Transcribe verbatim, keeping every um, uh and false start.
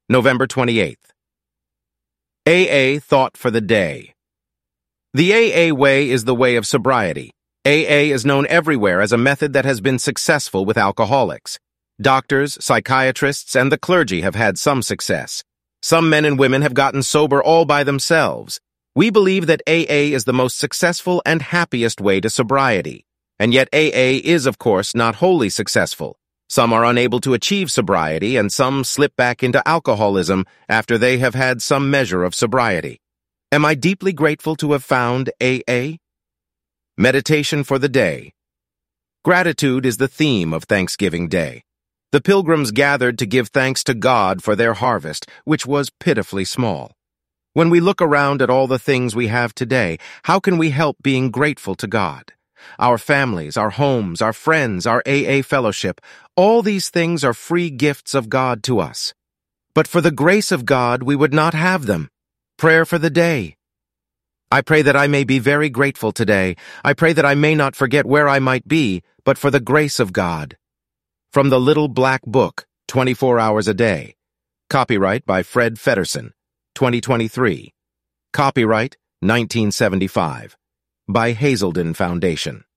November twenty-eighth. A A Thought for the Day. The A A way is the way of sobriety. A A is known everywhere as a method that has been successful with alcoholics. Doctors, psychiatrists, and the clergy have had some success. Some men and women have gotten sober all by themselves. We believe that A A is the most successful and happiest way to sobriety. And yet A A is, of course, not wholly successful. Some are unable to achieve sobriety, and some slip back into alcoholism after they have had some measure of sobriety. Am I deeply grateful to have found A A? Meditation for the day. Gratitude is the theme of Thanksgiving Day. The pilgrims gathered to give thanks to God for their harvest, which was pitifully small. When we look around at all the things we have today, how can we help being grateful to God? Our families, our homes, our friends, our A A fellowship, all these things are free gifts of God to us. But for the grace of God, we would not have them. Prayer for the day. I pray that I may be very grateful today. I pray that I may not forget where I might be, but for the grace of God. From the Little Black Book, twenty-four hours a day. Copyright by Fred Feddersen, twenty twenty-three. Copyright nineteen seventy-five. By Hazelden Foundation.